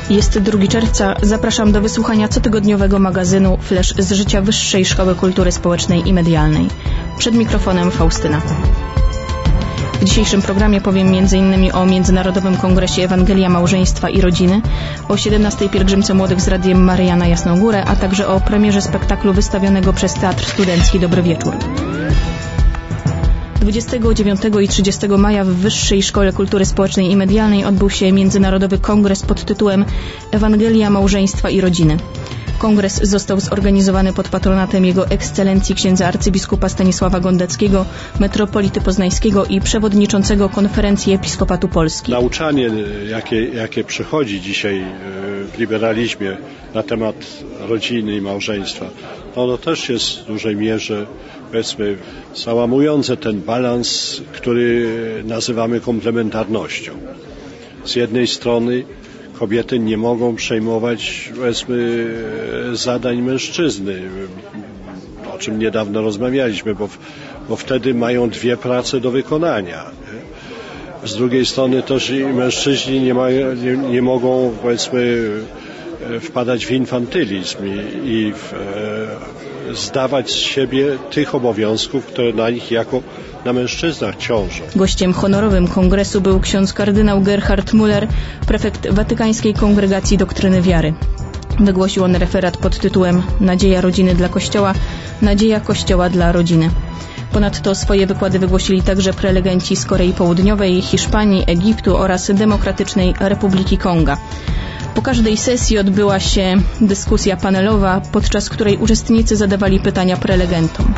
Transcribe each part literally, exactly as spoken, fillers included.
Jest drugiego czerwca. Zapraszam do wysłuchania cotygodniowego magazynu Flash z życia Wyższej Szkoły Kultury Społecznej i Medialnej. Przed mikrofonem Faustyna. W dzisiejszym programie powiem między innymi o Międzynarodowym Kongresie Ewangelia Małżeństwa i Rodziny, o siedemnastej pielgrzymce młodych z Radiem Maryja na Jasną Górę, a także o premierze spektaklu wystawionego przez Teatr Studencki Dobry Wieczór. dwudziestego dziewiątego i trzydziestego maja w Wyższej Szkole Kultury Społecznej i Medialnej odbył się Międzynarodowy Kongres pod tytułem Ewangelia Małżeństwa i Rodziny. Kongres został zorganizowany pod patronatem Jego Ekscelencji księdza arcybiskupa Stanisława Gondeckiego, metropolity poznańskiego i przewodniczącego Konferencji Episkopatu Polski. Nauczanie, jakie, jakie przychodzi dzisiaj w liberalizmie na temat rodziny i małżeństwa, ono też jest w dużej mierze, powiedzmy, załamujące ten balans, który nazywamy komplementarnością. Z jednej strony kobiety nie mogą przejmować, powiedzmy, zadań mężczyzny, o czym niedawno rozmawialiśmy, bo, bo wtedy mają dwie prace do wykonania. Z drugiej strony też i mężczyźni nie, mają, nie, nie mogą, powiedzmy, wpadać w infantylizm i, i w, e, zdawać z siebie tych obowiązków, które na nich jako na mężczyznach ciążą. Gościem honorowym kongresu był ksiądz kardynał Gerhard Müller, prefekt Watykańskiej Kongregacji Doktryny Wiary. Wygłosił on referat pod tytułem Nadzieja rodziny dla Kościoła, nadzieja Kościoła dla rodziny. Ponadto swoje wykłady wygłosili także prelegenci z Korei Południowej, Hiszpanii, Egiptu oraz Demokratycznej Republiki Konga. Po każdej sesji odbyła się dyskusja panelowa, podczas której uczestnicy zadawali pytania prelegentom.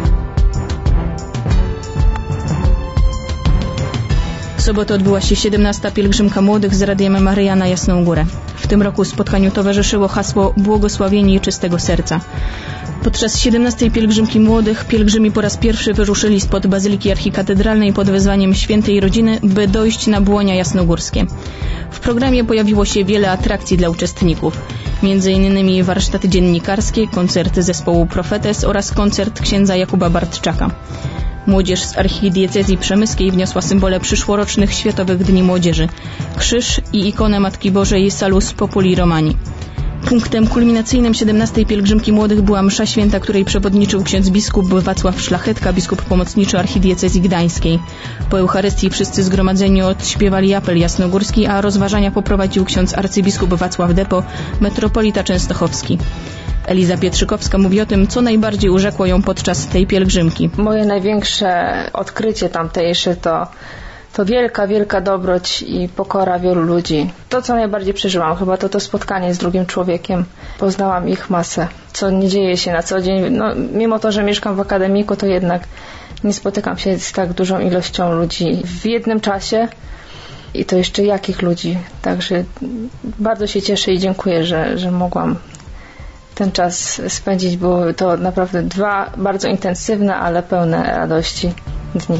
W sobotę odbyła się siedemnasta pielgrzymka młodych z Radiem Maryja na Jasną Górę. W tym roku spotkaniu towarzyszyło hasło Błogosławieni czystego serca. Podczas siedemnastej pielgrzymki młodych pielgrzymi po raz pierwszy wyruszyli spod Bazyliki Archikatedralnej pod wezwaniem Świętej Rodziny, by dojść na Błonia Jasnogórskie. W programie pojawiło się wiele atrakcji dla uczestników, między innymi warsztaty dziennikarskie, koncerty zespołu Profetes oraz koncert księdza Jakuba Bartczaka. Młodzież z archidiecezji przemyskiej wniosła symbole przyszłorocznych Światowych Dni Młodzieży, krzyż i ikonę Matki Bożej Salus Populi Romani. Punktem kulminacyjnym siedemnastej pielgrzymki młodych była msza święta, której przewodniczył ksiądz biskup Wacław Szlachetka, biskup pomocniczy archidiecezji gdańskiej. Po Eucharystii wszyscy zgromadzeni odśpiewali apel jasnogórski, a rozważania poprowadził ksiądz arcybiskup Wacław Depo, metropolita częstochowski. Eliza Pietrzykowska mówi o tym, co najbardziej urzekło ją podczas tej pielgrzymki. Moje największe odkrycie tamtejsze to To wielka, wielka dobroć i pokora wielu ludzi. To, co najbardziej przeżyłam, chyba to to spotkanie z drugim człowiekiem. Poznałam ich masę, co nie dzieje się na co dzień. No, mimo to, że mieszkam w akademiku, to jednak nie spotykam się z tak dużą ilością ludzi w jednym czasie. I to jeszcze jakich ludzi. Także bardzo się cieszę i dziękuję, że, że mogłam ten czas spędzić. Były to naprawdę dwa bardzo intensywne, ale pełne radości dni.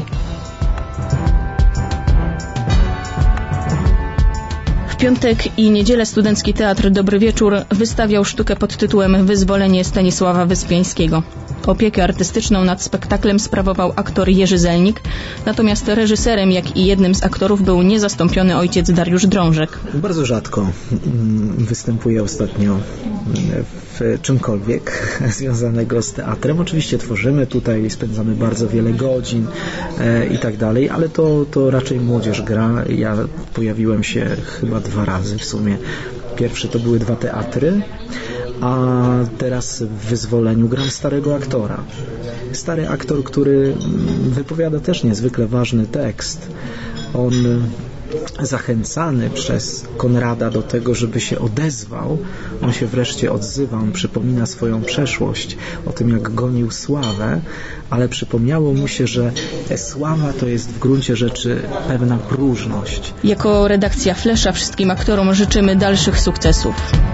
W piątek i niedzielę Studencki Teatr Dobry Wieczór wystawiał sztukę pod tytułem Wyzwolenie Stanisława Wyspiańskiego. Opiekę artystyczną nad spektaklem sprawował aktor Jerzy Zelnik, natomiast reżyserem, jak i jednym z aktorów był niezastąpiony ojciec Dariusz Drążek. Bardzo rzadko występuję ostatnio w czymkolwiek związanego z teatrem. Oczywiście tworzymy tutaj, spędzamy bardzo wiele godzin e, i tak dalej, ale to, to raczej młodzież gra. Ja pojawiłem się chyba dwa razy w sumie. Pierwszy to były dwa teatry, a teraz w Wyzwoleniu gram starego aktora. Stary aktor, który wypowiada też niezwykle ważny tekst. On zachęcany przez Konrada do tego, żeby się odezwał, on się wreszcie odzywa, on przypomina swoją przeszłość, o tym, jak gonił sławę, ale przypomniało mu się, że sława to jest w gruncie rzeczy pewna próżność. Jako redakcja Flesza wszystkim aktorom życzymy dalszych sukcesów.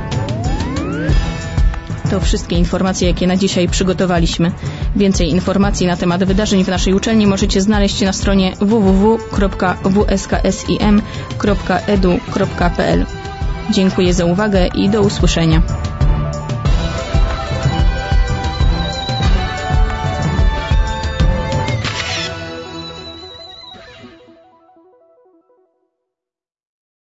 To wszystkie informacje, jakie na dzisiaj przygotowaliśmy. Więcej informacji na temat wydarzeń w naszej uczelni możecie znaleźć na stronie w w w kropka w s k s i m kropka e d u kropka p l. Dziękuję za uwagę i do usłyszenia.